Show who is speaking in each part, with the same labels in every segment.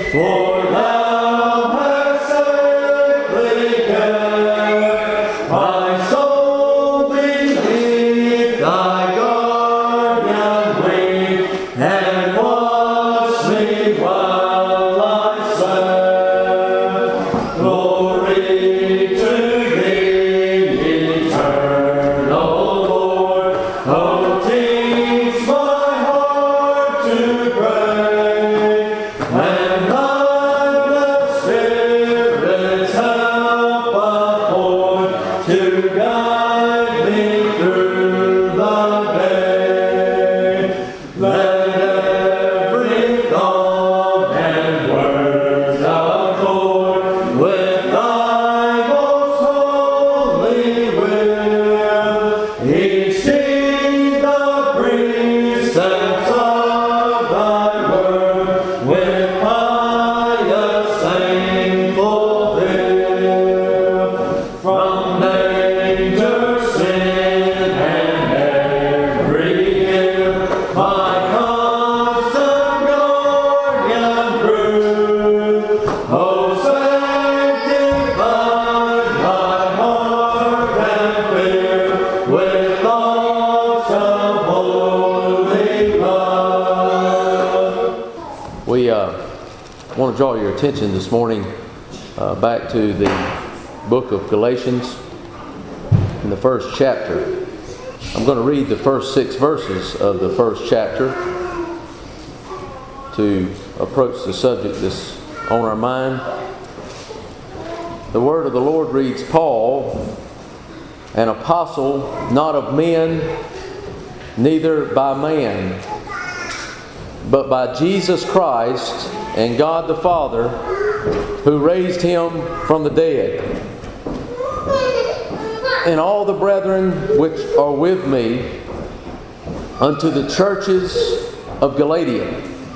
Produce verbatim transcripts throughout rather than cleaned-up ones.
Speaker 1: for thou hast safely kept my soul beneath thy guardian wing, and washed me while I slept. Glory to thee, eternal Lord. Oh, teach my heart to pray, and by the Spirit's help afford to guide me through the day. Let every thought and word accord with thy most holy will. Each deed the precepts of thy word with pious aim fulfill. From danger, sin, and every ill, my constant guardian prove. Oh, sanctify my heart and fear with thoughts of holy love.
Speaker 2: We uh, want to draw your attention this morning uh, back to the book of Galatians in the first chapter. I'm going to read the first six verses of the first chapter to approach the subject that's on our mind. The word of the Lord reads, Paul, an apostle, not of men, neither by man, but by Jesus Christ and God the Father, who raised him from the dead, and all the brethren which are with me, unto the churches of Galatia.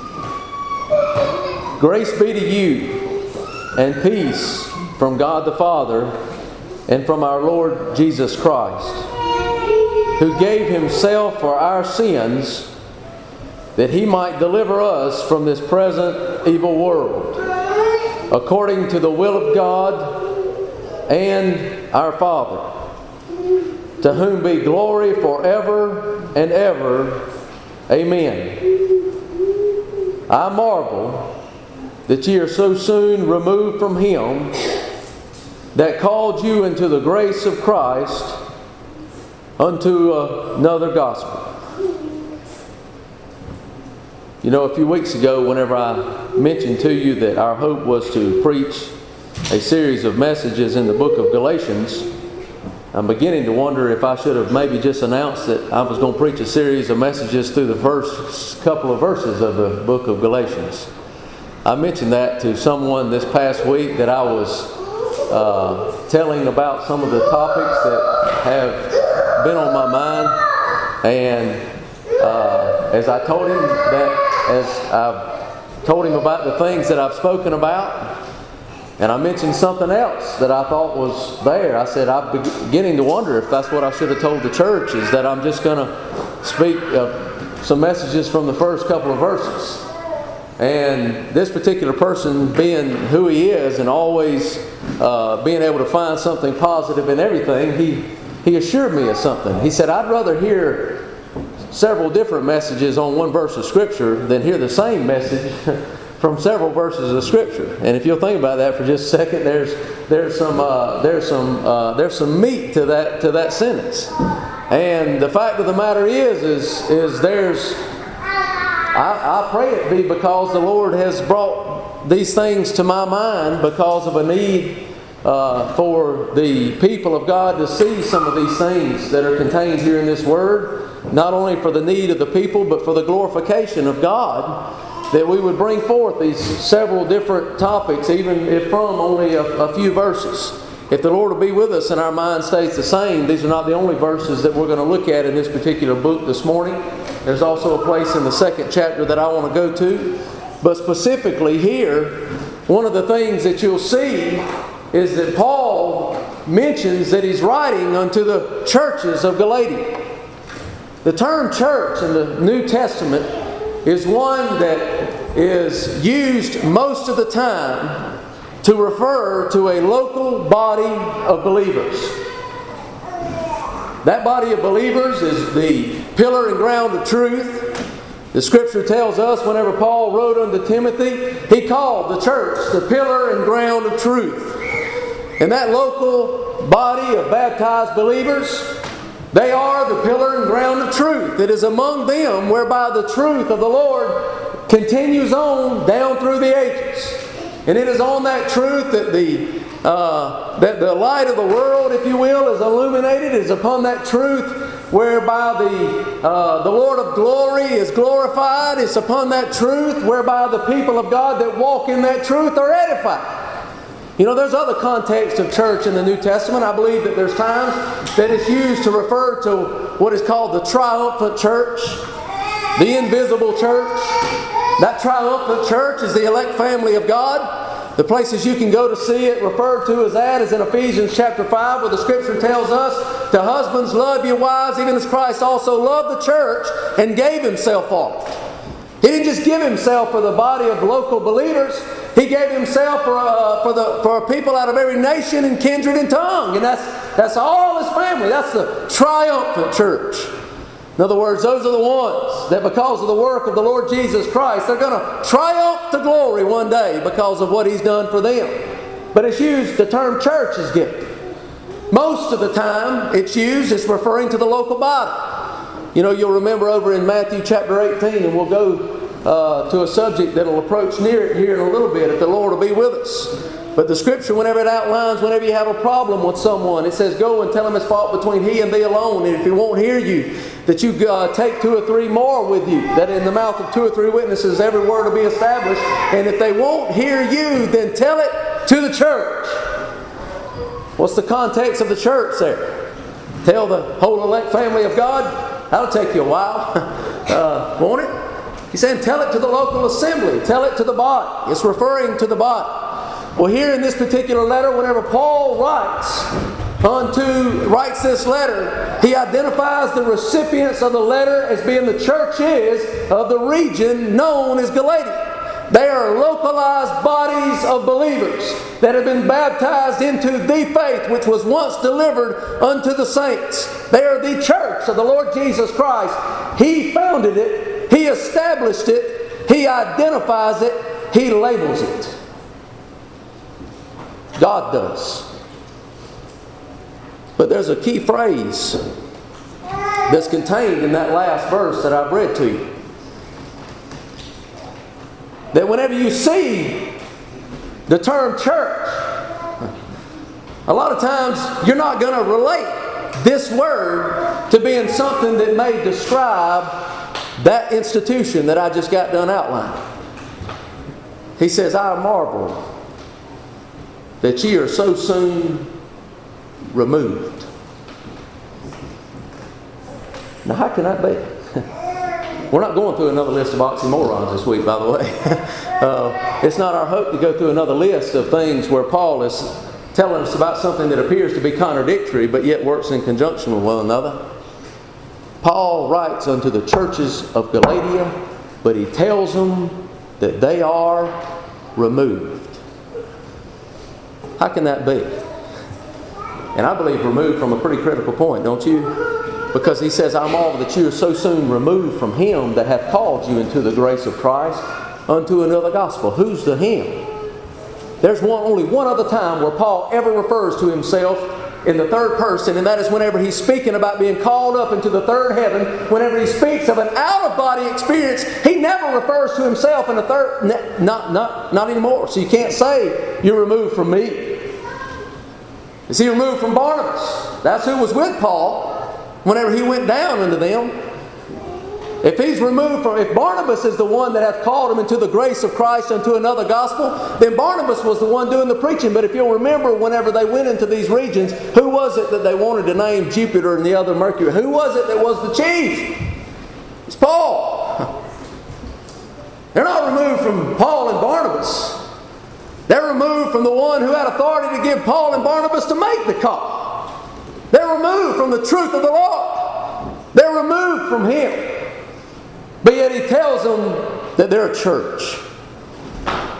Speaker 2: Grace be to you, and peace from God the Father, and from our Lord Jesus Christ, who gave himself for our sins, that he might deliver us from this present evil world, according to the will of God and our Father, to whom be glory forever and ever. Amen. I marvel that ye are so soon removed from him that called you into the grace of Christ unto another gospel. You know, a few weeks ago, whenever I mentioned to you that our hope was to preach a series of messages in the book of Galatians, I'm beginning to wonder if I should have maybe just announced that I was going to preach a series of messages through the first couple of verses of the book of Galatians. I mentioned that to someone this past week, that I was uh, telling about some of the topics that have been on my mind, and uh, as I told him that, as I've told him about the things that I've spoken about, and I mentioned something else that I thought was there. I said, I'm beginning to wonder if that's what I should have told the church, is that I'm just going to speak uh, some messages from the first couple of verses. And this particular person, being who he is and always uh, being able to find something positive in everything, he, he assured me of something. He said, I'd rather hear several different messages on one verse of Scripture than hear the same message from several verses of Scripture. And if you'll think about that for just a second, there's there's some uh, there's some uh, there's some meat to that to that sentence. And the fact of the matter is is is there's I, I pray it be because the Lord has brought these things to my mind because of a need uh, for the people of God to see some of these things that are contained here in this Word. Not only for the need of the people, but for the glorification of God, that we would bring forth these several different topics, even if from only a, a few verses. If the Lord will be with us and our mind stays the same, these are not the only verses that we're going to look at in this particular book this morning. There's also a place in the second chapter that I want to go to. But specifically here, one of the things that you'll see is that Paul mentions that he's writing unto the churches of Galatia. The term church in the New Testament is one that is used most of the time to refer to a local body of believers. That body of believers is the pillar and ground of truth. The Scripture tells us whenever Paul wrote unto Timothy, he called the church the pillar and ground of truth. And that local body of baptized believers, they are the pillar and ground of truth. It is among them whereby the truth of the Lord continues on down through the ages. And it is on that truth that the uh, that the light of the world, if you will, is illuminated. It is upon that truth whereby the uh, the Lord of glory is glorified. It's upon that truth whereby the people of God that walk in that truth are edified. You know, there's other contexts of church in the New Testament. I believe that there's times that it's used to refer to what is called the triumphant church, the invisible church. That triumphant church is the elect family of God. The places you can go to see it referred to as that is in Ephesians chapter five, where the Scripture tells us, to husbands, love your wives, even as Christ also loved the church and gave Himself for it. He didn't just give Himself for the body of local believers. He gave Himself for, uh, for, the, for people out of every nation and kindred and tongue. And that's, that's all His family. That's the triumphant church. In other words, those are the ones that because of the work of the Lord Jesus Christ, they're going to triumph to glory one day because of what He's done for them. But it's used, the term church is given. Most of the time it's used, it's referring to the local body. You know, you'll remember over in Matthew chapter eighteen, and we'll go uh, to a subject that will approach near it here in a little bit if the Lord will be with us. But the Scripture, whenever it outlines, whenever you have a problem with someone, it says, go and tell him it's fault between he and thee alone. And if he won't hear you, that you uh, take two or three more with you. That in the mouth of two or three witnesses every word will be established. And if they won't hear you, then tell it to the church. What's the context of the church there? Tell the whole elect family of God? That'll take you a while. uh, won't it? He's saying tell it to the local assembly. Tell it to the body. It's referring to the body. Well, here in this particular letter, whenever Paul writes unto writes this letter, he identifies the recipients of the letter as being the churches of the region known as Galatia. They are localized bodies of believers that have been baptized into the faith which was once delivered unto the saints. They are the church of the Lord Jesus Christ. He founded it. He established it. He identifies it. He labels it. God does. But there's a key phrase that's contained in that last verse that I've read to you. That whenever you see the term church, a lot of times you're not going to relate this word to being something that may describe that institution that I just got done outlining. He says, I marvel that ye are so soon removed. Now, how can that be? We're not going through another list of oxymorons this week, by the way. uh, it's not our hope to go through another list of things where Paul is telling us about something that appears to be contradictory, but yet works in conjunction with one another. Paul writes unto the churches of Galatia, but he tells them that they are removed. How can that be? And I believe removed from a pretty critical point, don't you? Because he says, I marvel that you are so soon removed from him that hath called you into the grace of Christ unto another gospel. Who's the him? There's one, only one other time where Paul ever refers to himself in the third person, and that is whenever he's speaking about being called up into the third heaven. Whenever he speaks of an out-of-body experience, he never refers to himself in the third, not, not, not anymore. So you can't say, you're removed from me. Is he removed from Barnabas? That's who was with Paul whenever he went down unto them. If he's removed from, if Barnabas is the one that hath called him into the grace of Christ unto another gospel, then Barnabas was the one doing the preaching. But if you'll remember, whenever they went into these regions, who was it that they wanted to name Jupiter and the other Mercury? Who was it that was the chief? It's Paul. They're not removed from Paul and Barnabas. They're removed from the one who had authority to give Paul and Barnabas to make the call. They're removed from the truth of the Lord. They're removed from Him. But yet He tells them that they're a church.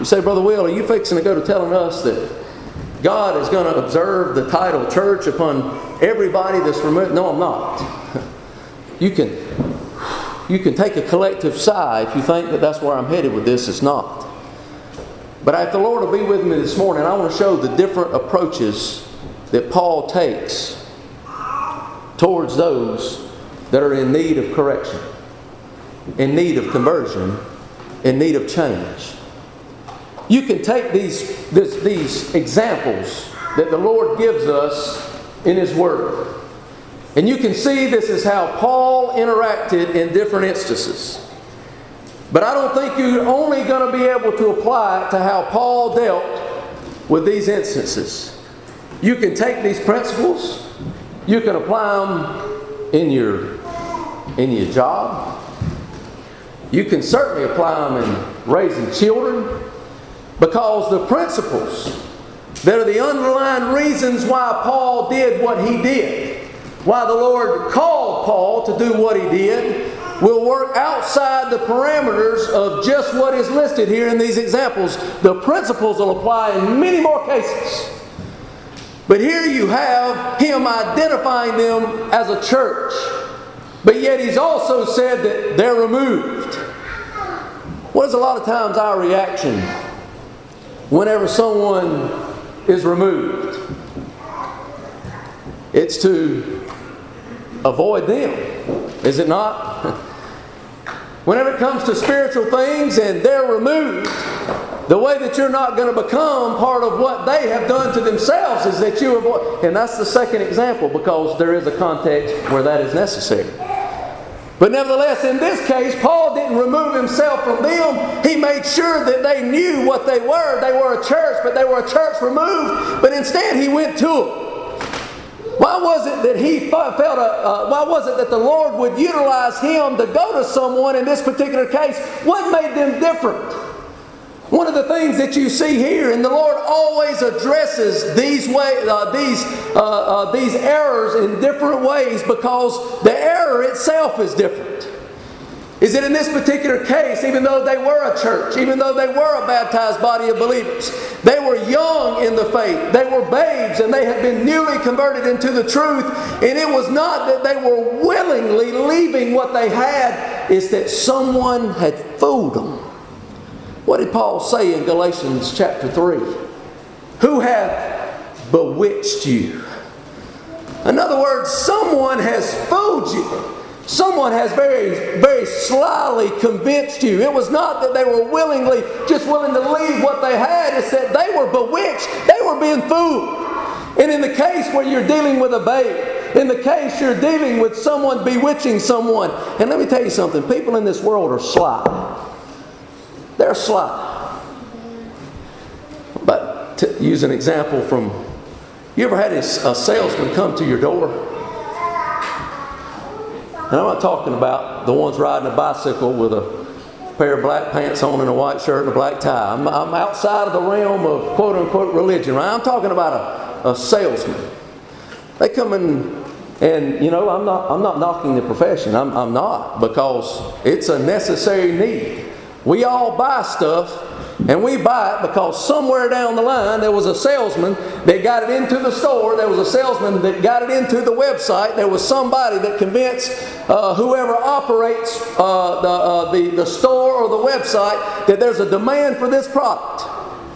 Speaker 2: You say, Brother Will, are you fixing to go to telling us that God is going to observe the title church upon everybody that's removed? No, I'm not. You can, you can take a collective sigh if you think that that's where I'm headed with this. It's not. But if the Lord will be with me this morning, I want to show the different approaches that Paul takes towards those that are in need of correction, in need of conversion, in need of change. You can take these, this, these examples that the Lord gives us in His Word, and you can see this is how Paul interacted in different instances. But I don't think you're only going to be able to apply it to how Paul dealt with these instances. You can take these principles, you can apply them in your, in your job. You can certainly apply them in raising children, because the principles that are the underlying reasons why Paul did what he did, why the Lord called Paul to do what he did, will work outside the parameters of just what is listed here in these examples. The principles will apply in many more cases. But here you have him identifying them as a church. But yet he's also said that they're removed. What is a lot of times our reaction whenever someone is removed? It's to avoid them, is it not? Whenever it comes to spiritual things and they're removed, the way that you're not going to become part of what they have done to themselves is that you avoid. And that's the second example, because there is a context where that is necessary. But nevertheless, in this case, Paul didn't remove himself from them. He made sure that they knew what they were. They were a church, but they were a church removed. But instead, he went to them. Why was it that he felt a, uh, why was it that the Lord would utilize him to go to someone in this particular case? What made them different? One of the things that you see here, and the Lord always addresses these way, uh, these uh, uh, these errors in different ways, because the error itself is different. Is that in this particular case, even though they were a church, even though they were a baptized body of believers, they were young in the faith, they were babes, and they had been newly converted into the truth, and it was not that they were willingly leaving what they had, it's that someone had fooled them. What did Paul say in Galatians chapter three? Who hath bewitched you? In other words, someone has fooled you. Someone has very, very slyly convinced you. It was not that they were willingly, just willing to leave what they had. It's that they were bewitched. They were being fooled. And in the case where you're dealing with a babe, in the case you're dealing with someone bewitching someone. And let me tell you something. People in this world are sly. They're sly. But to use an example from, you ever had a salesman come to your door? And I'm not talking about the ones riding a bicycle with a pair of black pants on and a white shirt and a black tie. I'm, I'm outside of the realm of quote-unquote religion, right? I'm talking about a, a salesman. They come in, and you know, I'm not I'm not knocking the profession. I'm, I'm not, because it's a necessary need. We all buy stuff, and we buy it because somewhere down the line there was a salesman that got it into the store. There was a salesman that got it into the website. There was somebody that convinced uh, whoever operates uh, the, uh, the, the store or the website that there's a demand for this product.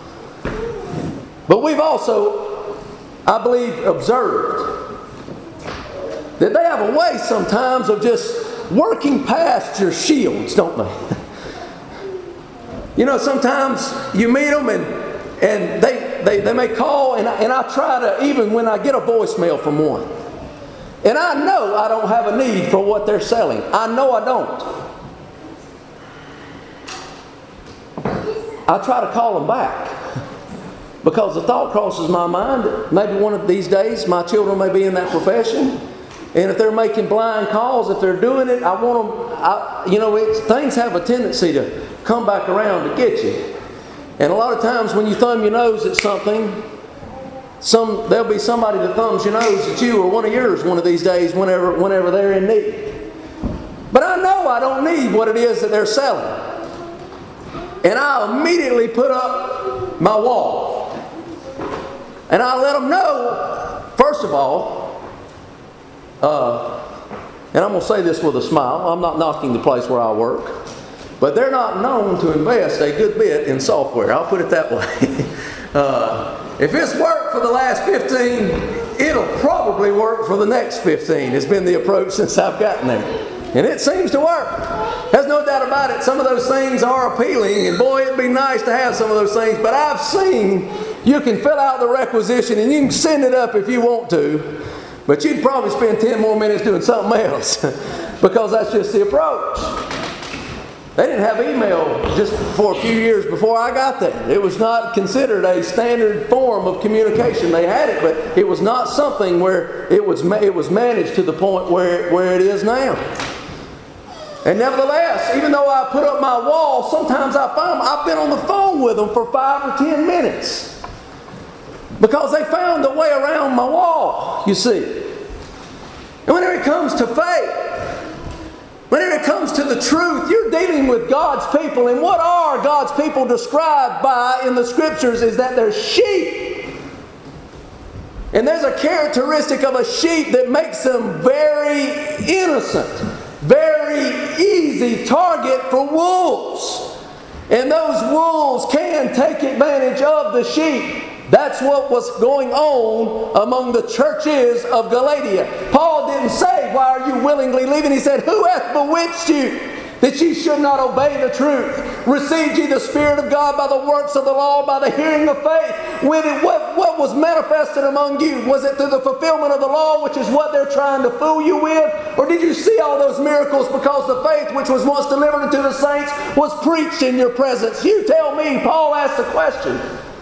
Speaker 2: But we've also, I believe, observed that they have a way sometimes of just working past your shields, don't they? You know, sometimes you meet them and, and they, they, they may call, and I, and I try to, even when I get a voicemail from one, and I know I don't have a need for what they're selling. I know I don't. I try to call them back, because the thought crosses my mind that maybe one of these days my children may be in that profession. And if they're making blind calls, if they're doing it, I want them, I, you know, it's, things have a tendency to come back around to get you. And a lot of times when you thumb your nose at something, some there'll be somebody that thumbs your nose at you or one of yours one of these days whenever, whenever they're in need. But I know I don't need what it is that they're selling. And I immediately put up my wall. And I let them know, first of all, uh, and I'm going to say this with a smile, I'm not knocking the place where I work, but they're not known to invest a good bit in software. I'll put it that way. uh, if it's worked for the last fifteen, it'll probably work for the next fifteen. It's been the approach since I've gotten there. And it seems to work. There's no doubt about it. Some of those things are appealing, and boy, it'd be nice to have some of those things. But I've seen you can fill out the requisition and you can send it up if you want to, but you'd probably spend ten more minutes doing something else because that's just the approach. They didn't have email just for a few years before I got there. It was not considered a standard form of communication. They had it, but it was not something where it was it was managed to the point where, where it is now. And nevertheless, even though I put up my wall, sometimes I find I've been on the phone with them for five or ten minutes because they found a way around my wall, you see. And whenever it comes to faith, whenever it comes to the truth, you're dealing with God's people. And what are God's people described by in the Scriptures is that they're sheep. And there's a characteristic of a sheep that makes them very innocent, very easy target for wolves. And those wolves can take advantage of the sheep. That's what was going on among the churches of Galatia. Paul didn't say, "Why are you willingly leaving?" He said, "Who hath bewitched you, that ye should not obey the truth? Received ye the Spirit of God by the works of the law, by the hearing of faith?" When it, what, what was manifested among you? Was it through the fulfillment of the law, which is what they're trying to fool you with? Or did you see all those miracles because the faith which was once delivered unto the saints was preached in your presence? You tell me. Paul asked the question.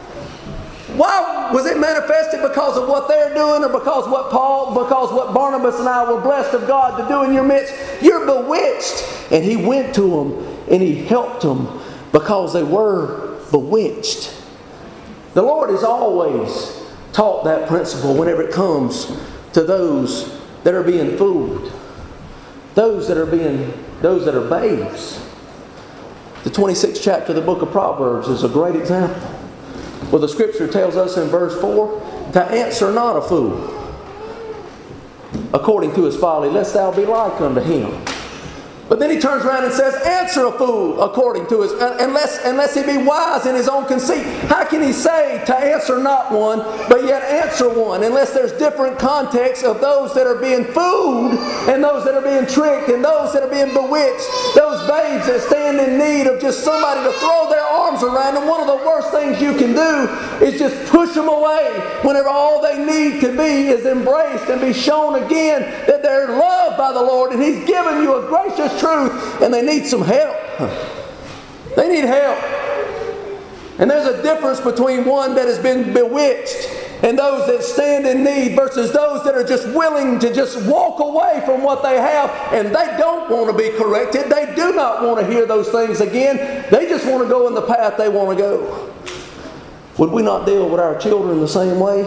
Speaker 2: Why was it manifested? Because of what they're doing, or because what Paul, because what Barnabas and I were blessed of God to do in your midst? You're bewitched. And he went to them and he helped them because they were bewitched. The Lord has always taught that principle whenever it comes to those that are being fooled, those that are being, those that are babes. The twenty-sixth chapter of the book of Proverbs is a great example. Well, the Scripture tells us in verse four, to answer not a fool according to his folly, lest thou be like unto him. But then he turns around and says, answer a fool according to his, unless, unless he be wise in his own conceit. How can he say to answer not one, but yet answer one, unless there's different contexts of those that are being fooled, and those that are being tricked, and those that are being bewitched, those babes that stand in need of just somebody to throw their arms around them. One of the worst things you can do is just push them away whenever all they need to be is embraced and be shown again that they're loved by the Lord, and He's given you a gracious truth, and they need some help. They need help. And there's a difference between one that has been bewitched and those that stand in need versus those that are just willing to just walk away from what they have, and they don't want to be corrected. They do not want to hear those things again. They just want to go in the path they want to go. Would we not deal with our children the same way?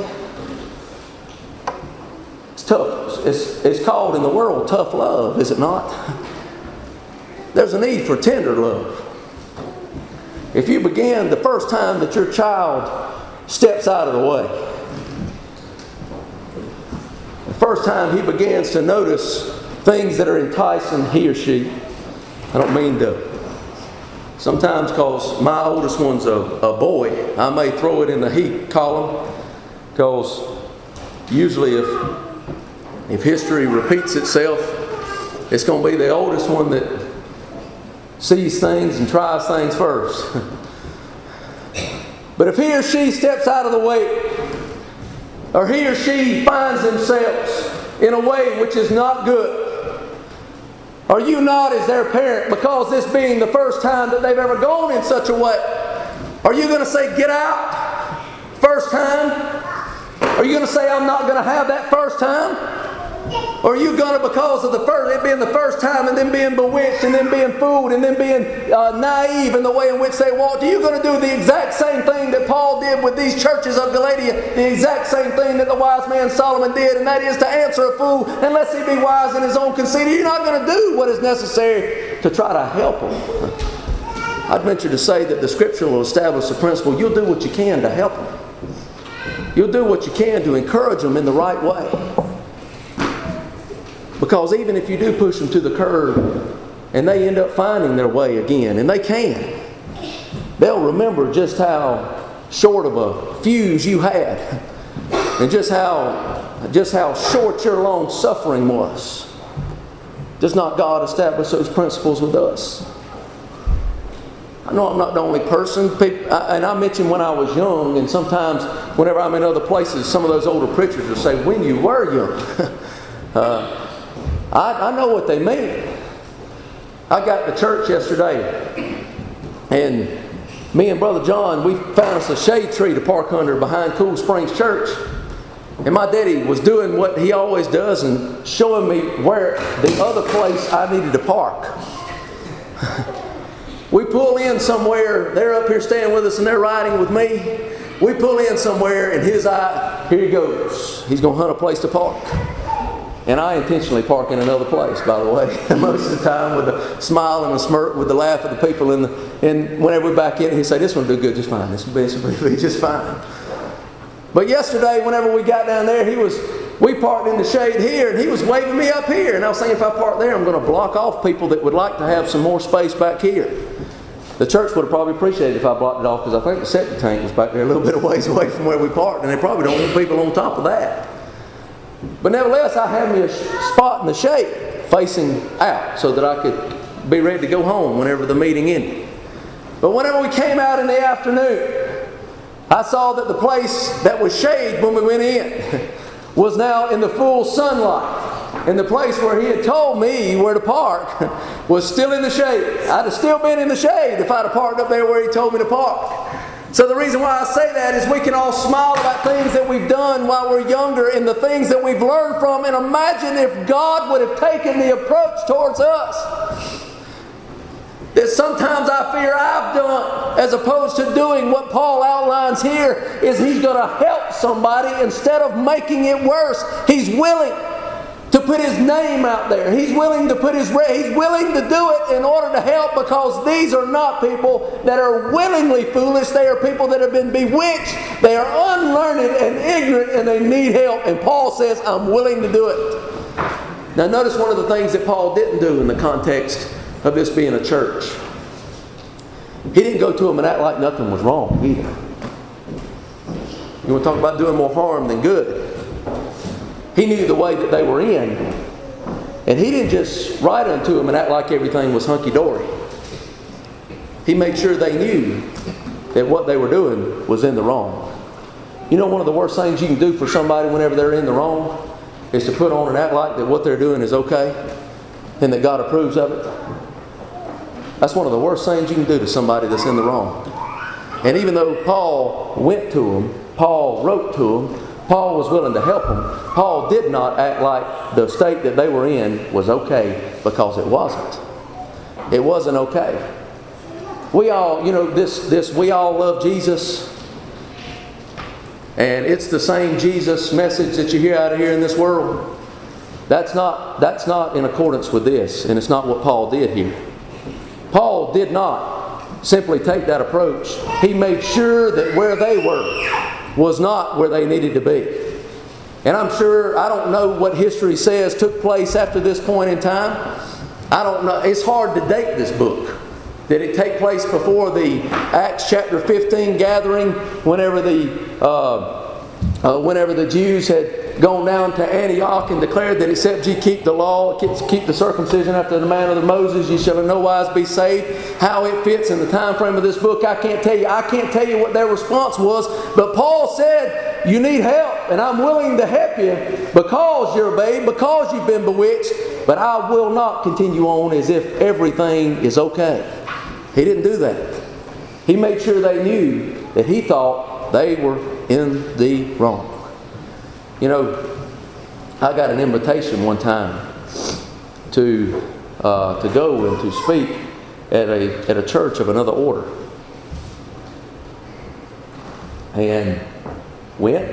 Speaker 2: It's tough. It's, it's called in the world tough love, is it not? There's a need for tender love. If you begin the first time that your child steps out of the way, the first time he begins to notice things that are enticing he or she, I don't mean to, sometimes because my oldest one's a, a boy, I may throw it in the he column, because usually if, if history repeats itself, it's going to be the oldest one that sees things and tries things first. But if he or she steps out of the way, or he or she finds themselves in a way which is not good, are you not, as their parent, because this being the first time that they've ever gone in such a way, are you going to say, get out first time? Are you going to say, I'm not going to have that first time? Or are you going to, because of the first, it being the first time, and then being bewitched, and then being fooled, and then being uh, naive in the way in which they walked, are you going to do the exact same thing that Paul did with these churches of Galatia, the exact same thing that the wise man Solomon did, and that is to answer a fool unless he be wise in his own conceit? You're not going to do what is necessary to try to help him. I'd venture to say that the Scripture will establish the principle, you'll do what you can to help them. You'll do what you can to encourage them in the right way. Because even if you do push them to the curb and they end up finding their way again, and they can, they'll remember just how short of a fuse you had and just how, just how short your long suffering was. Does not God establish those principles with us? I know I'm not the only person, people, I, and I mentioned when I was young, and sometimes whenever I'm in other places, some of those older preachers will say, when you were young. uh, I, I know what they mean. I got to church yesterday, and me and Brother John, we found us a shade tree to park under behind Cool Springs Church. And my daddy was doing what he always does and showing me where the other place I needed to park. We pull in somewhere, they're up here staying with us and they're riding with me. We pull in somewhere and his eye, here he goes. He's going to hunt a place to park. And I intentionally park in another place, by the way. Most of the time with a smile and a smirk, with the laugh of the people. In the, and whenever we're back in, he'd say, this one will do good just fine. This will be, this will be just fine. But yesterday, whenever we got down there, he was, we parked in the shade here, and he was waving me up here. And I was thinking, if I park there, I'm going to block off people that would like to have some more space back here. The church would have probably appreciated it if I blocked it off, because I think the septic tank was back there a little bit of ways away from where we parked, and they probably don't want people on top of that. But nevertheless, I had me a spot in the shade facing out so that I could be ready to go home whenever the meeting ended. But whenever we came out in the afternoon, I saw that the place that was shade when we went in was now in the full sunlight. And the place where he had told me where to park was still in the shade. I'd have still been in the shade if I'd have parked up there where he told me to park. So the reason why I say that is we can all smile about things that we've done while we're younger and the things that we've learned from, and imagine if God would have taken the approach towards us that sometimes I fear I've done, as opposed to doing what Paul outlines here, is he's going to help somebody instead of making it worse. He's willing to put his name out there. He's willing to put his he's willing to do it in order to help, because these are not people that are willingly foolish. They are people that have been bewitched. They are unlearned and ignorant, and they need help. And Paul says, I'm willing to do it. Now notice one of the things that Paul didn't do in the context of this being a church. He didn't go to them and act like nothing was wrong either. You want to talk about doing more harm than good? He knew the way that they were in, and he didn't just write unto them and act like everything was hunky-dory. He made sure they knew that what they were doing was in the wrong. You know, one of the worst things you can do for somebody whenever they're in the wrong is to put on and act like that what they're doing is okay and that God approves of it. That's one of the worst things you can do to somebody that's in the wrong. And even though Paul went to them, Paul wrote to them, Paul was willing to help them, Paul did not act like the state that they were in was okay, because it wasn't. It wasn't okay. We all, you know, this, this we all love Jesus. And it's the same Jesus message that you hear out of here in this world. That's not, that's not in accordance with this, and it's not what Paul did here. Paul did not simply take that approach. He made sure that where they were was not where they needed to be. And I'm sure, I don't know what history says took place after this point in time. I don't know. It's hard to date this book. Did it take place before the Acts chapter fifteen gathering, whenever the uh, uh, whenever the Jews had gone down to Antioch and declared that except ye keep the law, keep the circumcision after the manner of Moses, ye shall in no wise be saved? How it fits in the time frame of this book, I can't tell you. I can't tell you what their response was, but Paul said, you need help, and I'm willing to help you because you're a babe, because you've been bewitched, but I will not continue on as if everything is okay. He didn't do that. He made sure they knew that he thought they were in the wrong. You know, I got an invitation one time to uh, to go and to speak at a at a church of another order, and went.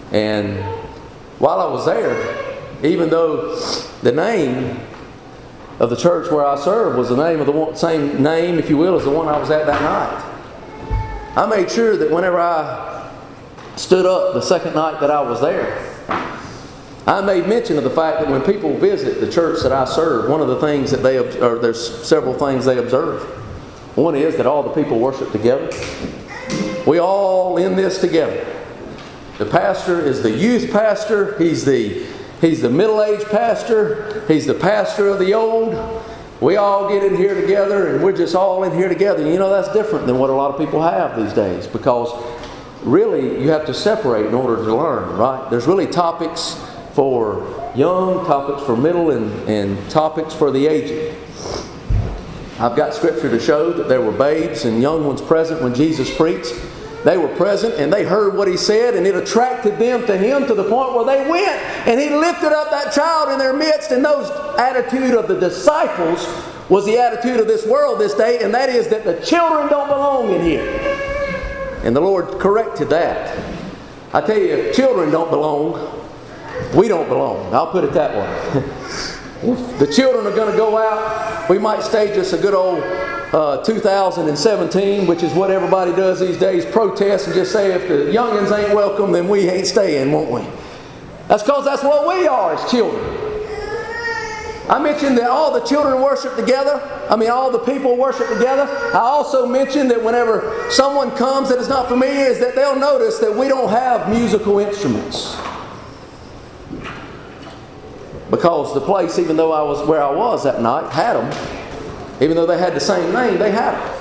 Speaker 2: And while I was there, even though the name of the church where I serve was the name of the one, same name, if you will, as the one I was at that night. I made sure that whenever I stood up the second night that I was there, I made mention of the fact that when people visit the church that I serve, one of the things that they, or there's several things they observe. One is that all the people worship together. We all in this together. The pastor is the youth pastor. He's the he's the middle-aged pastor. He's the pastor of the old. We all get in here together, and we're just all in here together. And you know, that's different than what a lot of people have these days, because really you have to separate in order to learn, right? There's really topics for young, topics for middle, and, and topics for the aged. I've got scripture to show that there were babes and young ones present when Jesus preached. They were present and they heard what He said, and it attracted them to Him to the point where they went and He lifted up that child in their midst. And those attitude of the disciples was the attitude of this world this day, and that is that the children don't belong in here. And the Lord corrected that. I tell you, if children don't belong, we don't belong. I'll put it that way. If the children are going to go out, we might stage us a good old uh, two thousand seventeen, which is what everybody does these days, protest and just say if the youngins ain't welcome, then we ain't staying, won't we? That's because that's what we are as children. I mentioned that all the children worship together. I mean, all the people worship together. I also mentioned that whenever someone comes that is not familiar, is that they'll notice that we don't have musical instruments. Because the place, even though I was where I was that night, had them. Even though they had the same name, they had them.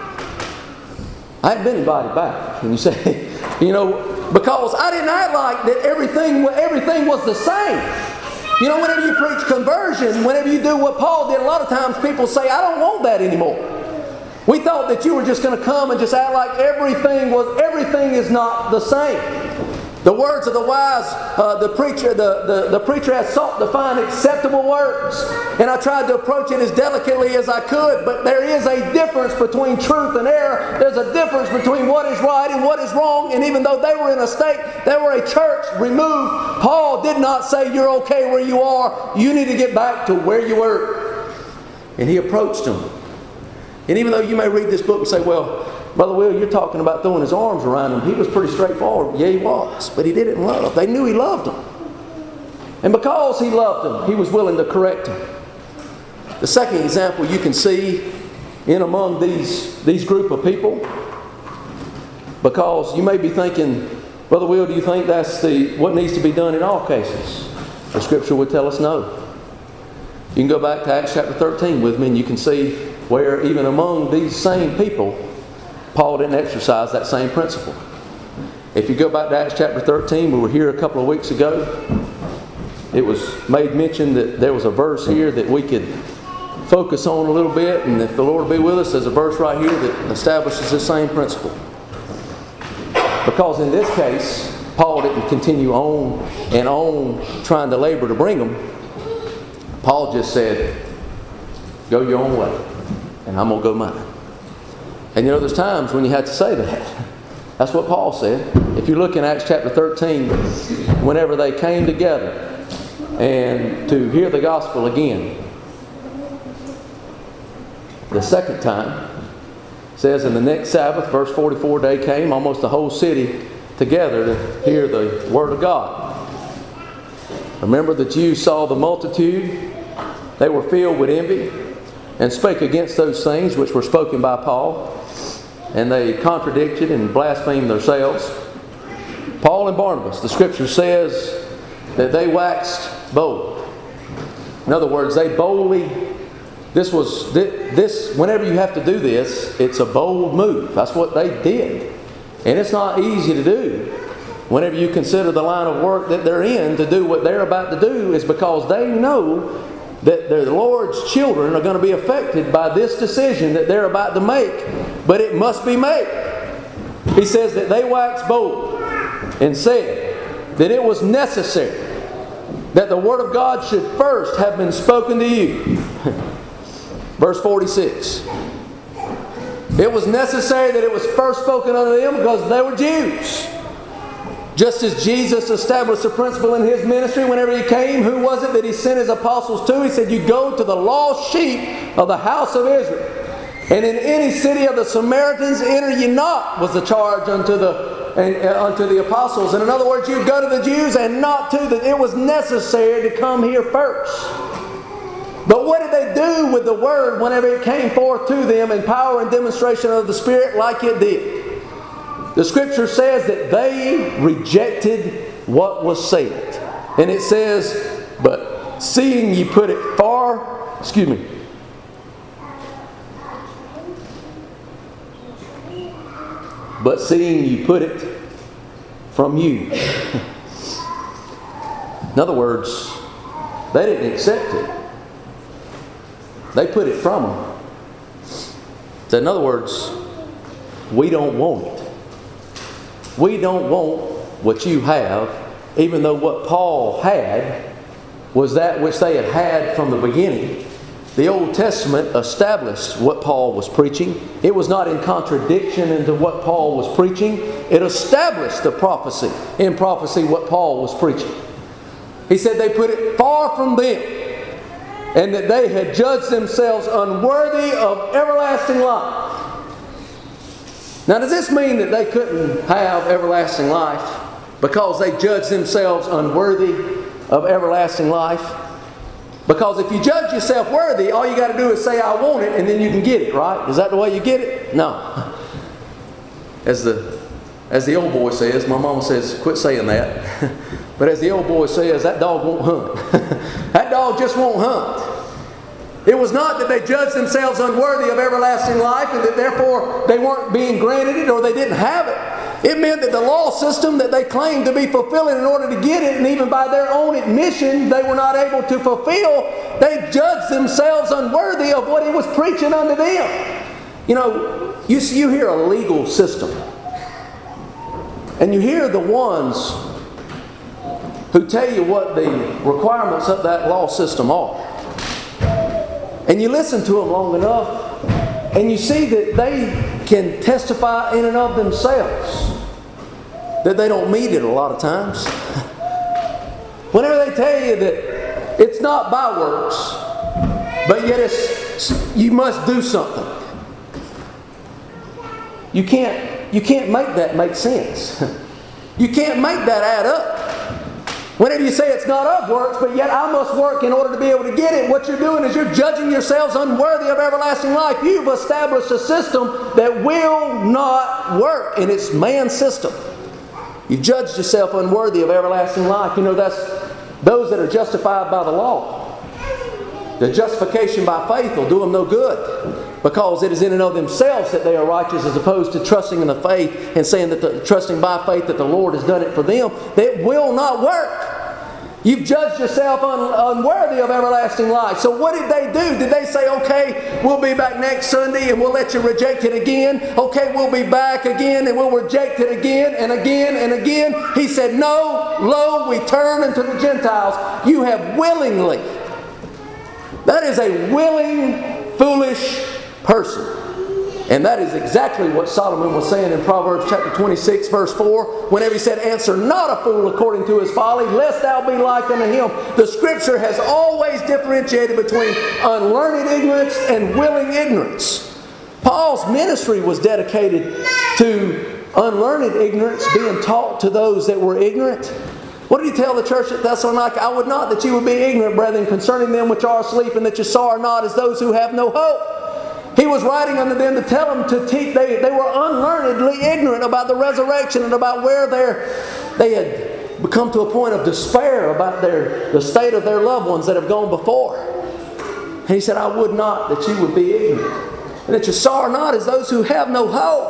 Speaker 2: I hadn't been invited back. And you say, you know, because I didn't act like that everything, everything was the same. You know, whenever you preach conversion, whenever you do what Paul did, a lot of times people say, I don't want that anymore. We thought that you were just going to come and just act like everything was, everything is not the same. The words of the wise, uh, the preacher, the, the, the preacher has sought to find acceptable words. And I tried to approach it as delicately as I could, but there is a difference between truth and error. There's a difference between what is right and what is wrong. And even though they were in a state, they were a church removed, Paul did not say, you're okay where you are. You need to get back to where you were. And he approached them. And even though you may read this book and say, well, Brother Will, you're talking about throwing his arms around him. He was pretty straightforward. Yeah, he was. But he did it in love. They knew he loved them. And because he loved them, he was willing to correct them. The second example you can see in among these, these group of people, because you may be thinking, Brother Will, do you think that's the what needs to be done in all cases? The Scripture would tell us no. You can go back to Acts chapter thirteen with me, and you can see where even among these same people, Paul didn't exercise that same principle. If you go back to Acts chapter thirteen, we were here a couple of weeks ago. It was made mention that there was a verse here that we could focus on a little bit, and if the Lord be with us, there's a verse right here that establishes the same principle. Because in this case, Paul didn't continue on and on trying to labor to bring them. Paul just said, go your own way, and I'm going to go mine. And you know, there's times when you have to say that. That's what Paul said. If you look in Acts chapter thirteen, whenever they came together and to hear the gospel again, the second time, it says in the next Sabbath, verse forty-four, day came, almost the whole city together to hear the word of God. Remember, the Jews saw the multitude. They were filled with envy and spake against those things which were spoken by Paul. And they contradicted and blasphemed themselves. Paul and Barnabas, the Scripture says that they waxed bold. In other words, they boldly, this was, this, whenever you have to do this, it's a bold move. That's what they did. And it's not easy to do. Whenever you consider the line of work that they're in, to do what they're about to do is because they know that the Lord's children are going to be affected by this decision that they're about to make. But it must be made. He says that they waxed bold and said that it was necessary that the Word of God should first have been spoken to you. Verse forty-six. It was necessary that it was first spoken unto them because they were Jews. Just as Jesus established a principle in His ministry whenever He came, who was it that He sent His apostles to? He said, you go to the lost sheep of the house of Israel. And in any city of the Samaritans enter ye not, was the charge unto the, and, uh, unto the apostles. And in other words, you go to the Jews and not to the... It was necessary to come here first. But what did they do with the Word whenever it came forth to them in power and demonstration of the Spirit like it did? The Scripture says that they rejected what was said. And it says, but seeing ye put it far, excuse me, but seeing ye put it from you. In other words, they didn't accept it. They put it from them. So in other words, we don't want it. We don't want what you have, even though what Paul had was that which they had had from the beginning. The Old Testament established what Paul was preaching. It was not in contradiction into what Paul was preaching. It established the prophecy, in prophecy, what Paul was preaching. He said they put it far from them, and that they had judged themselves unworthy of everlasting life. Now, does this mean that they couldn't have everlasting life because they judged themselves unworthy of everlasting life? Because if you judge yourself worthy, all you got to do is say, I want it, and then you can get it, right? Is that the way you get it? No. As the, as the old boy says, my mama says, quit saying that. But as the old boy says, that dog won't hunt. That dog just won't hunt. It was not that they judged themselves unworthy of everlasting life and that therefore they weren't being granted it or they didn't have it. It meant that the law system that they claimed to be fulfilling in order to get it, and even by their own admission they were not able to fulfill, they judged themselves unworthy of what He was preaching unto them. You know, you, you hear a legal system, and you hear the ones who tell you what the requirements of that law system are. And you listen to them long enough, and you see that they can testify in and of themselves that they don't meet it a lot of times. Whenever they tell you that it's not by works, but yet it's, you must do something. You can't, you can't make that make sense. You can't make that add up. Whenever you say it's not of works, but yet I must work in order to be able to get it, what you're doing is you're judging yourselves unworthy of everlasting life. You've established a system that will not work, and it's man's system. You've judged yourself unworthy of everlasting life. You know, that's those that are justified by the law. The justification by faith will do them no good, because it is in and of themselves that they are righteous, as opposed to trusting in the faith and saying that the, trusting by faith that the Lord has done it for them. It will not work. You've judged yourself un, unworthy of everlasting life. So what did they do? Did they say, okay, we'll be back next Sunday and we'll let you reject it again? Okay, we'll be back again and we'll reject it again and again and again? He said, no, lo, we turn unto the Gentiles. You have willingly. That is a willing, foolish person. And that is exactly what Solomon was saying in Proverbs chapter twenty-six, verse four, whenever he said, answer not a fool according to his folly, lest thou be like unto him. The Scripture has always differentiated between unlearned ignorance and willing ignorance. Paul's ministry was dedicated to unlearned ignorance being taught to those that were ignorant. What did he tell the church at Thessalonica? I would not that you would be ignorant, brethren, concerning them which are asleep, and that you sorrow not as those who have no hope. He was writing unto them to tell them to teach. They, they were unlearnedly ignorant about the resurrection and about where they had become to a point of despair about their, the state of their loved ones that have gone before. And he said, I would not that you would be ignorant, and that you sorrow not as those who have no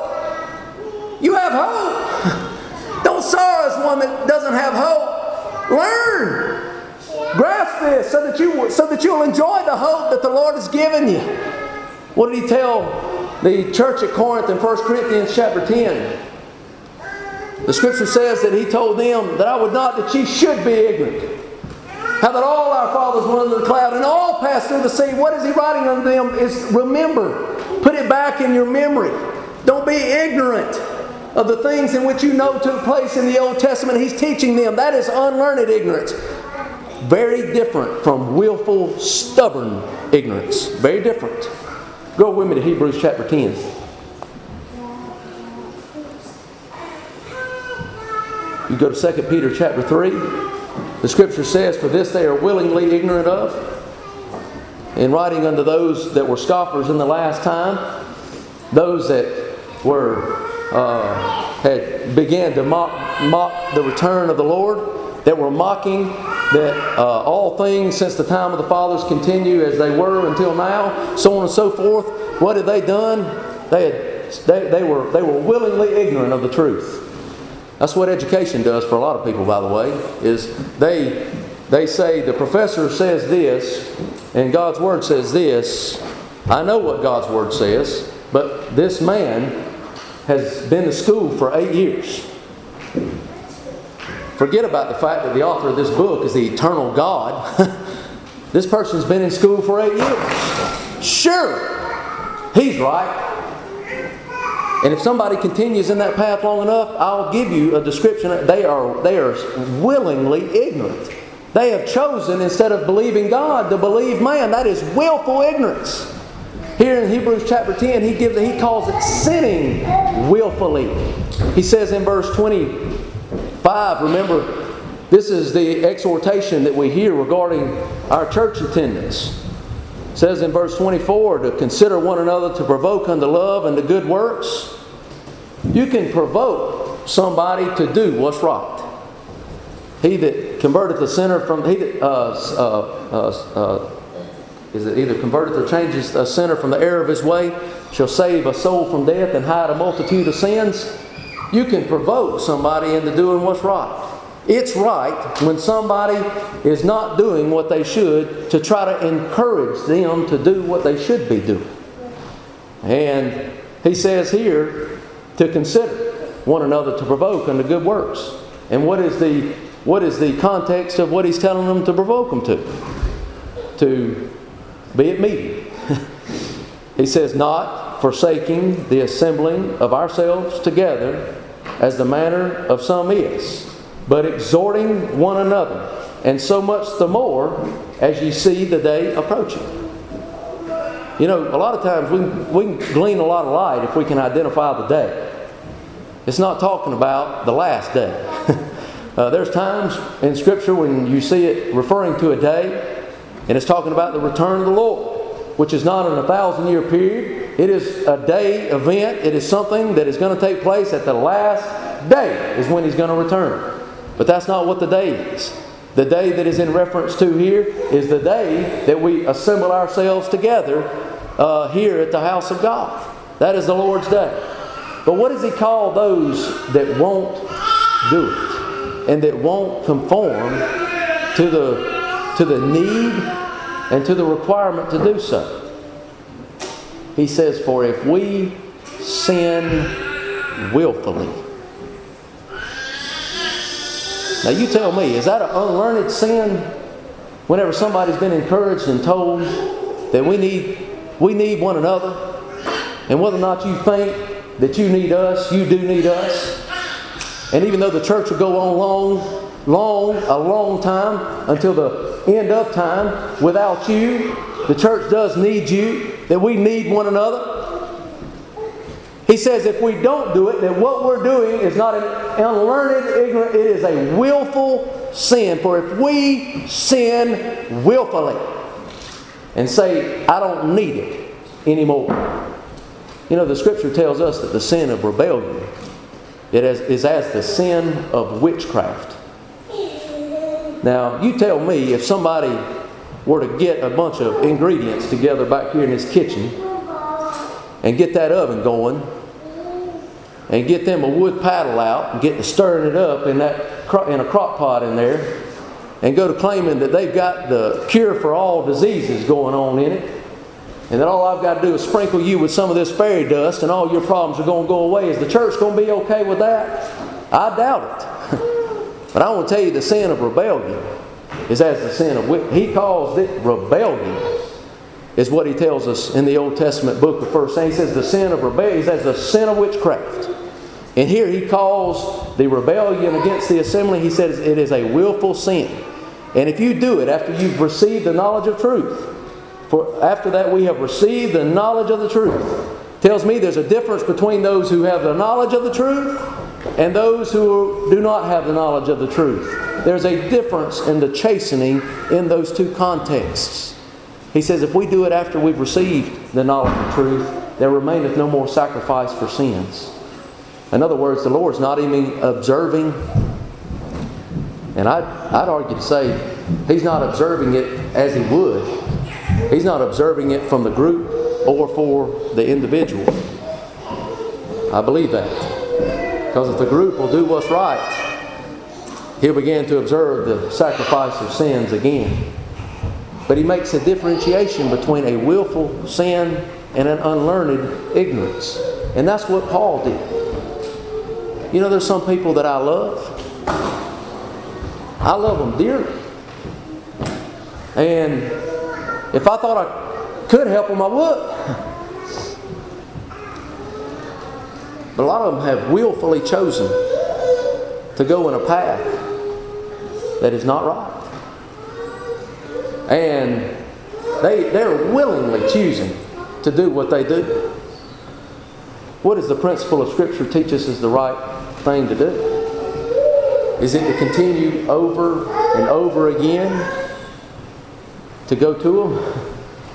Speaker 2: hope. You have hope. Don't sorrow as one that doesn't have hope. Learn. Grasp this so that you so that you'll enjoy the hope that the Lord has given you. What did he tell the church at Corinth in First Corinthians chapter ten? The Scripture says that he told them that I would not that ye should be ignorant. How that all our fathers went under the cloud and all passed through the sea. What is he writing unto them? Is remember. Put it back in your memory. Don't be ignorant. of the things in which you know took place in the Old Testament. He's teaching them. That is unlearned ignorance. Very different from willful, stubborn ignorance. Very different. Go with me to Hebrews chapter ten. You go to Second Peter chapter three. The Scripture says, "For this they are willingly ignorant of, in writing unto those that were scoffers in the last time, those that were uh, had began to mock mock the return of the Lord, that were mocking that uh, all things since the time of the fathers continue as they were until now, so on and so forth." What had they done? They had they, they were they were willingly ignorant of the truth. That's what education does for a lot of people, by the way, is they they say the professor says this and God's Word says this. I know what God's Word says, but this man has been to school for eight years. Forget about the fact that the author of this book is the eternal God. This person's been in school for eight years. Sure, he's right. And if somebody continues in that path long enough, I'll give you a description. They are, they are willingly ignorant. They have chosen, instead of believing God, to believe man. That is willful ignorance. Here in Hebrews chapter ten, he gives he calls it sinning willfully. He says in verse twenty-five, remember, this is the exhortation that we hear regarding our church attendance. It says in verse twenty-four, to consider one another to provoke unto love and to good works. You can provoke somebody to do what's right. He that converteth a sinner from he that uh, uh, uh, uh, is it either converteth or changes a sinner from the error of his way shall save a soul from death and hide a multitude of sins. You can provoke somebody into doing what's right. It's right when somebody is not doing what they should to try to encourage them to do what they should be doing. And he says here to consider one another to provoke unto good works. And what is the what is the context of what he's telling them to provoke them to? To be at meeting. He says, not forsaking the assembling of ourselves together as the manner of some is, but exhorting one another, and so much the more as ye see the day approaching. You know, a lot of times we, we can glean a lot of light if we can identify the day. It's not talking about the last day. uh, there's times in Scripture when you see it referring to a day, and it's talking about the return of the Lord, which is not in a thousand year period. It is a day event. It is something that is going to take place at the last day is when He's going to return. But that's not what the day is. The day that is in reference to here is the day that we assemble ourselves together uh, here at the house of God. That is the Lord's day. But what does He call those that won't do it and that won't conform to the, to the need and to the requirement to do so? He says, for if we sin willfully. Now you tell me, is that an unlearned sin? Whenever somebody's been encouraged and told that we need we need one another, and whether or not you think that you need us, you do need us. And even though the church will go on long, long, a long time until the end of time without you, the church does need you, that we need one another. He says if we don't do it, that what we're doing is not an unlearned, ignorant, it is a willful sin. For if we sin willfully and say, I don't need it anymore. You know, the Scripture tells us that the sin of rebellion it is, is as the sin of witchcraft. Now, you tell me if somebody were to get a bunch of ingredients together back here in this kitchen and get that oven going and get them a wood paddle out and get to stirring it up in that in a crock pot in there and go to claiming that they've got the cure for all diseases going on in it, and that all I've got to do is sprinkle you with some of this fairy dust and all your problems are going to go away. Is the church going to be okay with that? I doubt it. But I want to tell you, the sin of rebellion is as the sin of witchcraft. He calls it rebellion, is what he tells us in the Old Testament book of First Samuel. He says the sin of rebellion is as the sin of witchcraft. And here he calls the rebellion against the assembly, he says it is a willful sin. And if you do it after you've received the knowledge of truth, for after that we have received the knowledge of the truth, tells me there's a difference between those who have the knowledge of the truth and those who do not have the knowledge of the truth. There's a difference in the chastening in those two contexts. He says if we do it after we've received the knowledge of truth, there remaineth no more sacrifice for sins. In other words, the Lord's not even observing, and I'd, I'd argue to say He's not observing it as He would. He's not observing it from the group or for the individual. I believe that. Because if the group will do what's right, He'll begin to observe the sacrifice of sins again. But He makes a differentiation between a willful sin and an unlearned ignorance. And that's what Paul did. You know, there's some people that I love. I love them dearly. And if I thought I could help them, I would. But a lot of them have willfully chosen to go in a path that is not right. And they, they're willingly choosing to do what they do. What does the principle of Scripture teach us is the right thing to do? Is it to continue over and over again to go to them?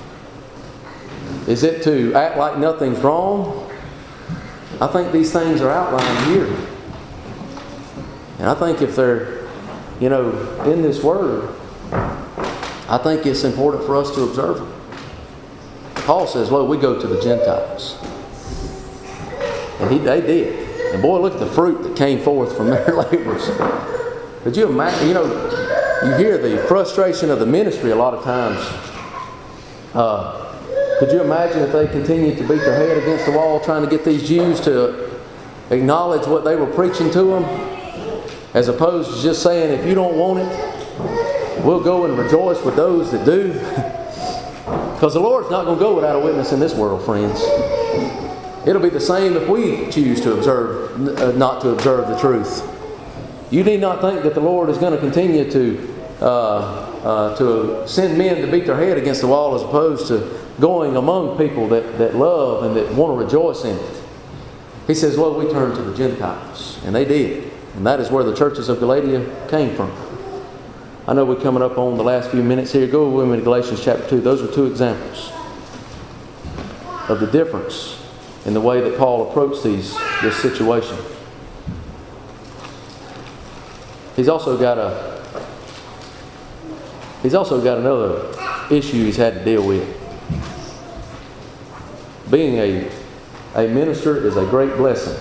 Speaker 2: Is it to act like nothing's wrong? I think these things are outlined here. And I think if they're, you know, in this Word, I think it's important for us to observe them. Paul says, well, we go to the Gentiles. And he, they did. And boy, look at the fruit that came forth from their labors. Could you imagine, you know, you hear the frustration of the ministry a lot of times. Uh, could you imagine if they continued to beat their head against the wall trying to get these Jews to acknowledge what they were preaching to them, as opposed to just saying, if you don't want it, we'll go and rejoice with those that do. Because the Lord's not going to go without a witness in this world, friends. It'll be the same if we choose to observe, uh, not to observe the truth. You need not think that the Lord is going to continue to uh, uh, to send men to beat their head against the wall as opposed to going among people that, that love and that want to rejoice in it. He says, well, we turn to the Gentiles. And they did. And that is where the churches of Galatia came from. I know we're coming up on the last few minutes here. Go with me to Galatians chapter two. Those are two examples of the difference in the way that Paul approached these this situation. He's also got a he's also got another issue he's had to deal with. Being a a minister is a great blessing.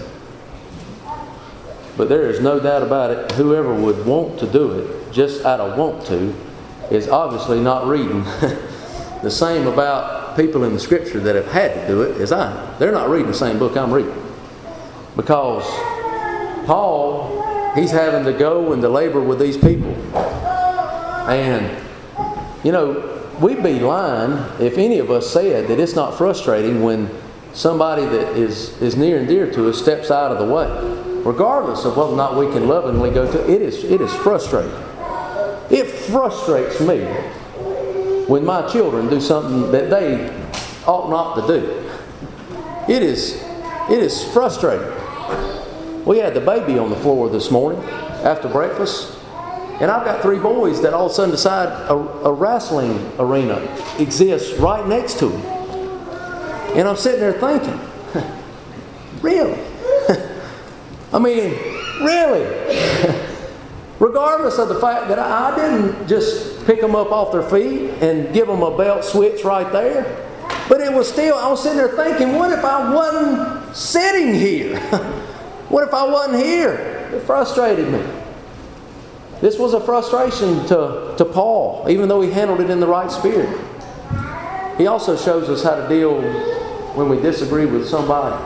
Speaker 2: But there is no doubt about it, whoever would want to do it just out of want to is obviously not reading. The same about people in the Scripture that have had to do it as I am. They're not reading the same book I'm reading. Because Paul, he's having to go and to labor with these people. And, you know, we'd be lying if any of us said that it's not frustrating when somebody that is, is near and dear to us steps out of the way. Regardless of whether or not we can lovingly go to, it is, it is frustrating. It frustrates me when my children do something that they ought not to do. It is, it is frustrating. We had the baby on the floor this morning after breakfast, and I've got three boys that all of a sudden decide a, a wrestling arena exists right next to them. And I'm sitting there thinking, really? I mean, really? Regardless of the fact that I didn't just pick them up off their feet and give them a belt switch right there. But it was still, I was sitting there thinking, what if I wasn't sitting here? What if I wasn't here? It frustrated me. This was a frustration to, to Paul, even though he handled it in the right spirit. He also shows us how to deal when we disagree with somebody.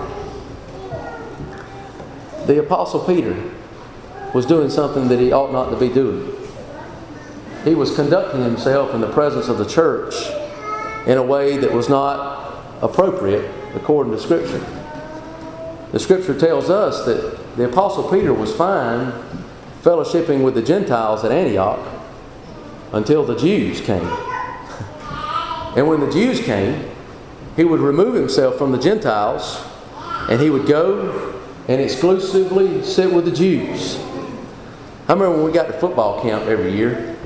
Speaker 2: The Apostle Peter was doing something that he ought not to be doing. He was conducting himself in the presence of the church in a way that was not appropriate according to Scripture. The Scripture tells us that the Apostle Peter was fine fellowshipping with the Gentiles at Antioch until the Jews came. And when the Jews came, he would remove himself from the Gentiles and he would go and exclusively sit with the Jews. I remember when we got to football camp every year,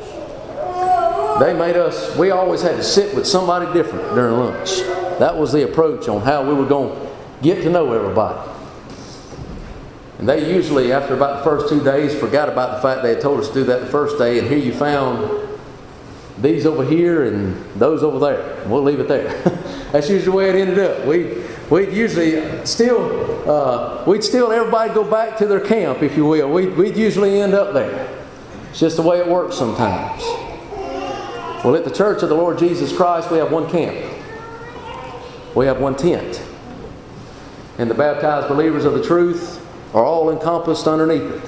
Speaker 2: they made us, we always had to sit with somebody different during lunch. That was the approach on how we were going to get to know everybody. And they usually, after about the first two days, forgot about the fact they had told us to do that the first day, and here you found these over here and those over there. We'll leave it there. That's usually the way it ended up. We, we'd usually still, uh, we'd still everybody go back to their camp, if you will. We'd, we'd usually end up there. It's just the way it works sometimes. Well, at the Church of the Lord Jesus Christ, we have one camp. We have one tent. And the baptized believers of the truth are all encompassed underneath it.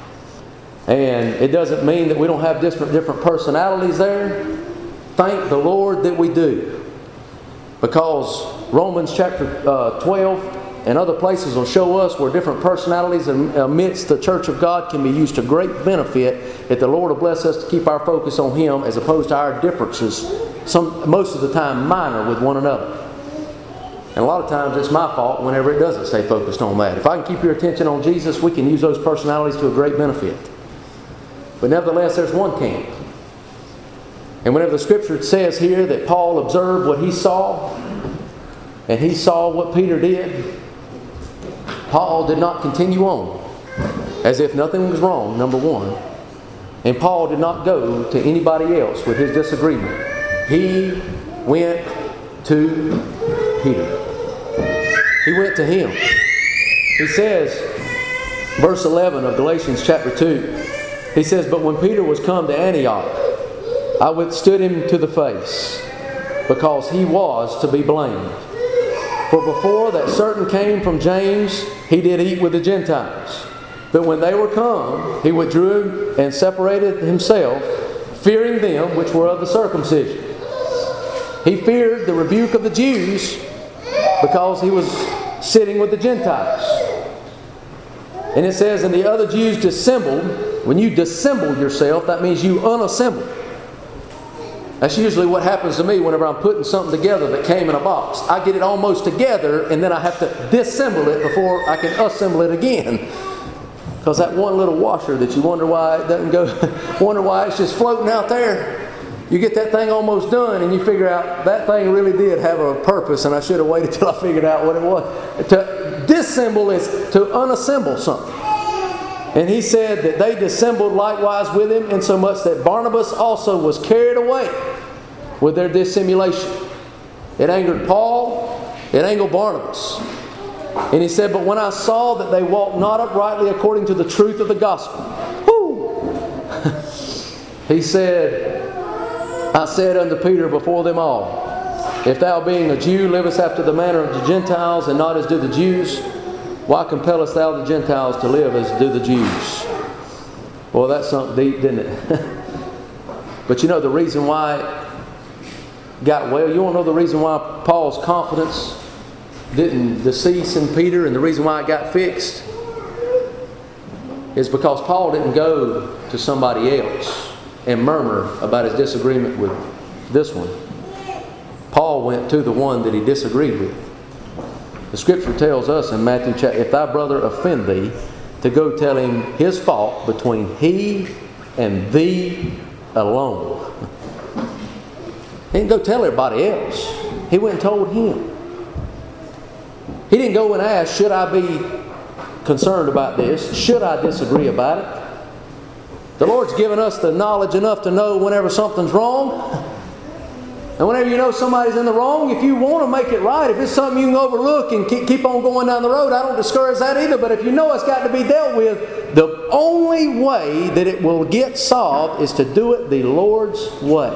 Speaker 2: And it doesn't mean that we don't have different, different personalities there. Thank the Lord that we do. Because Romans chapter uh, twelve and other places will show us where different personalities amidst the church of God can be used to great benefit if the Lord will bless us to keep our focus on Him as opposed to our differences, some, most of the time minor, with one another. And a lot of times it's my fault whenever it doesn't stay focused on that. If I can keep your attention on Jesus, we can use those personalities to a great benefit. But nevertheless, there's one camp. And whenever the Scripture says here that Paul observed what he saw, and he saw what Peter did, Paul did not continue on as if nothing was wrong, number one. And Paul did not go to anybody else with his disagreement. He went to Peter. He went to him. He says, verse eleven of Galatians chapter two, he says, "But when Peter was come to Antioch, I withstood him to the face, because he was to be blamed. For before that certain came from James, he did eat with the Gentiles. But when they were come, he withdrew and separated himself, fearing them which were of the circumcision." He feared the rebuke of the Jews because he was sitting with the Gentiles. And it says, "And the other Jews dissembled." When you dissemble yourself, that means you unassemble. That's usually what happens to me whenever I'm putting something together that came in a box. I get it almost together and then I have to disassemble it before I can assemble it again. Because that one little washer that you wonder why it doesn't go, wonder why it's just floating out there. You get that thing almost done and you figure out that thing really did have a purpose and I should have waited till I figured out what it was. To disassemble is to unassemble something. And he said that they dissembled likewise with him, insomuch that Barnabas also was carried away with their dissimulation. It angered Paul, it angered Barnabas. And he said, "But when I saw that they walked not uprightly according to the truth of the gospel," whoo, he said, "I said unto Peter before them all, If thou being a Jew livest after the manner of the Gentiles, and not as do the Jews, why compellest thou the Gentiles to live as do the Jews?" Well, that's something deep, didn't it? But you know the reason why it got well? You want to know the reason why Paul's confidence didn't decease in Peter and the reason why it got fixed? Is because Paul didn't go to somebody else and murmur about his disagreement with this one. Paul went to the one that he disagreed with. The Scripture tells us in Matthew chapter, "If thy brother offend thee, to go tell him his fault between he and thee alone." He didn't go tell everybody else. He went and told him. He didn't go and ask, "Should I be concerned about this? Should I disagree about it?" The Lord's given us the knowledge enough to know whenever something's wrong. And whenever you know somebody's in the wrong, if you want to make it right, if it's something you can overlook and keep on going down the road, I don't discourage that either. But if you know it's got to be dealt with, the only way that it will get solved is to do it the Lord's way.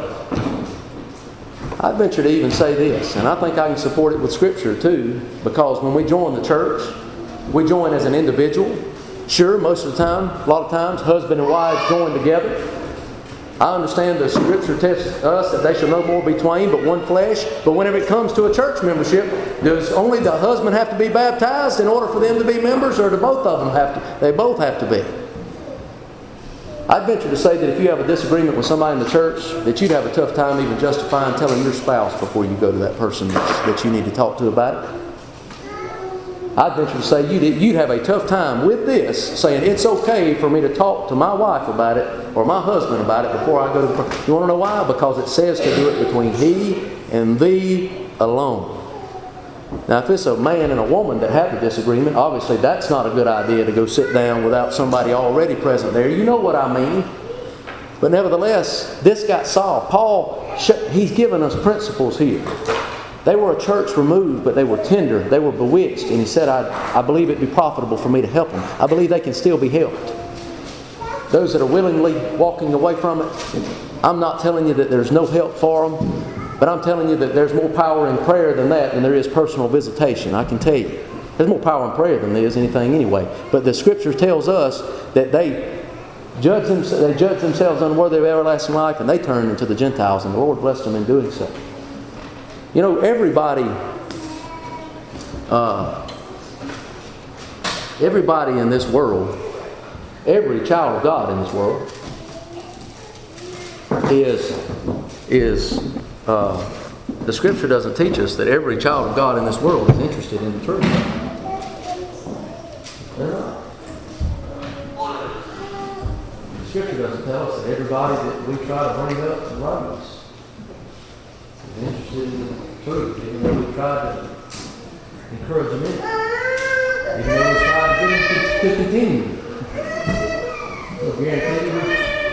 Speaker 2: I venture to even say this, and I think I can support it with Scripture too, because when we join the church, we join as an individual. Sure, most of the time, a lot of times, husband and wife join together. I understand the Scripture tells us that they shall no more be twain, but one flesh. But whenever it comes to a church membership, does only the husband have to be baptized in order for them to be members, or do both of them have to? They both have to be. I'd venture to say that if you have a disagreement with somebody in the church, that you'd have a tough time even justifying telling your spouse before you go to that person that you need to talk to about it. I'd venture to say you'd, you'd have a tough time with this, saying it's okay for me to talk to my wife about it or my husband about it before I go to the person. You want to know why? Because it says to do it between he and thee alone. Now, if it's a man and a woman that have a disagreement, obviously that's not a good idea to go sit down without somebody already present there. You know what I mean. But nevertheless, this got solved. Paul, he's given us principles here. They were a church removed, but they were tender. They were bewitched. And he said, I, I believe it'd be profitable for me to help them. I believe they can still be helped. Those that are willingly walking away from it, I'm not telling you that there's no help for them, but I'm telling you that there's more power in prayer than that than there is personal visitation. I can tell you. There's more power in prayer than there is anything anyway. But the Scripture tells us that they judge, them, they judge themselves unworthy of everlasting life, and they turn into the Gentiles, and the Lord blessed them in doing so. You know, everybody, uh, everybody in this world, every child of God in this world is, is uh, the Scripture doesn't teach us that every child of God in this world is interested in the truth. They're not. The Scripture doesn't tell us that everybody that we try to bring up to righteousness is interested in the truth, even though we try to encourage them in it. Even though we try to get them to, to continue. So guarantee you,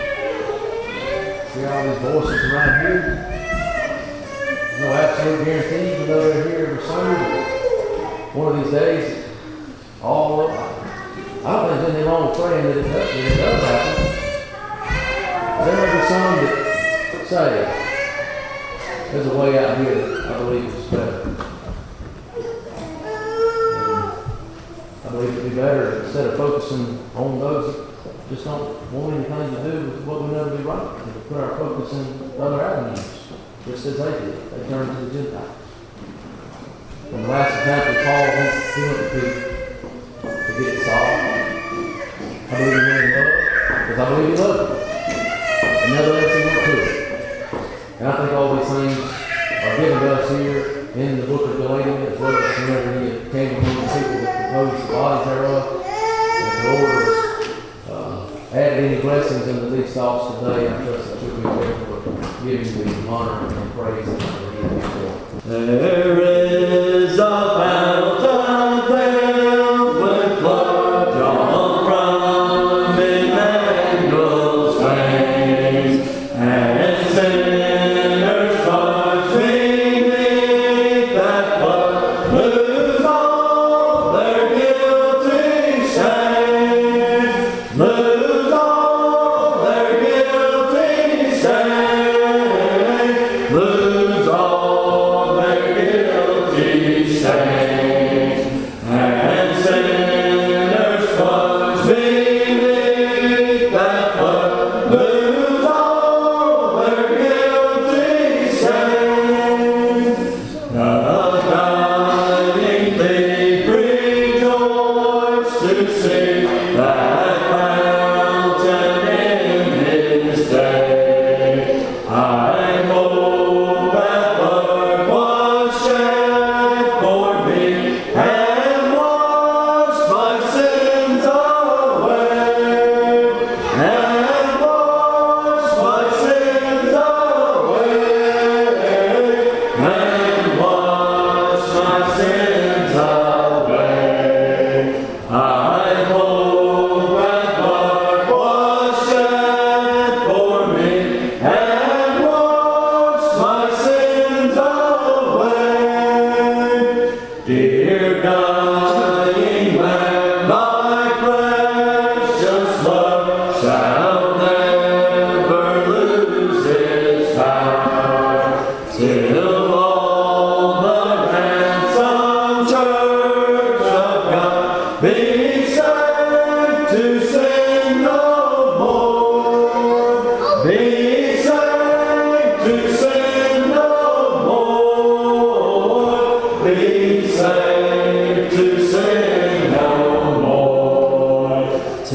Speaker 2: see all these voices around here? There's no absolute guarantee, even though they're here every Sunday. One of these days, all of I don't think there's anything wrong with praying that it does, that it does happen. There may be some that say, there's a way out here that I believe is better. And I believe it would be better instead of focusing on those that just don't want anything to do with what we know to be right, to put our focus in other avenues, just as they did. They turned to the Gentiles. In the last example, Paul went, he went to people to get Saul. I believe he went in love, because I believe he loved him. And nevertheless, he went to it. And I think all these things are given to us here in the book of Galatians, as well as whenever he came among the people that composed the bodies thereof. And if the Lord has uh, added any blessings into these thoughts today, I trust that you'll be able to give him the honor and praise that he needs for.
Speaker 1: There is a fountain filled with blood drawn from Emmanuel's veins, and sinners wash beneath that blood, lose all their guilty shame, lose all their guilty shame, lose all their guilty shame, and sinners wash beneath that blood, lose all their guilty shame. The dying thief rejoice to see that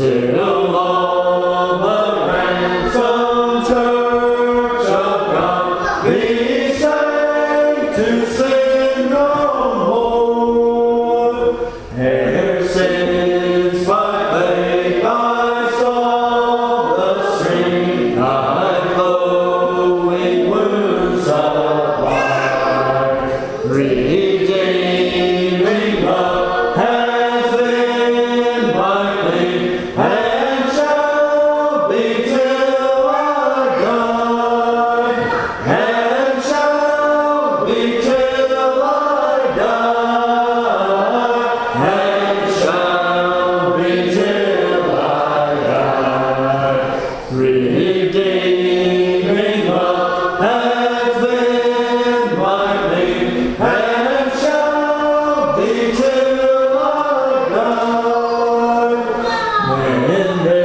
Speaker 1: Till all the ransomed church of God be saved to sin no more. Ere since by faith I saw the stream, thy flowing wounds supply, redeeming love has been my plea, and shall be till I die, and shall be till I die, and shall be till I die. Redeeming love has been my plea, and shall be till I die. When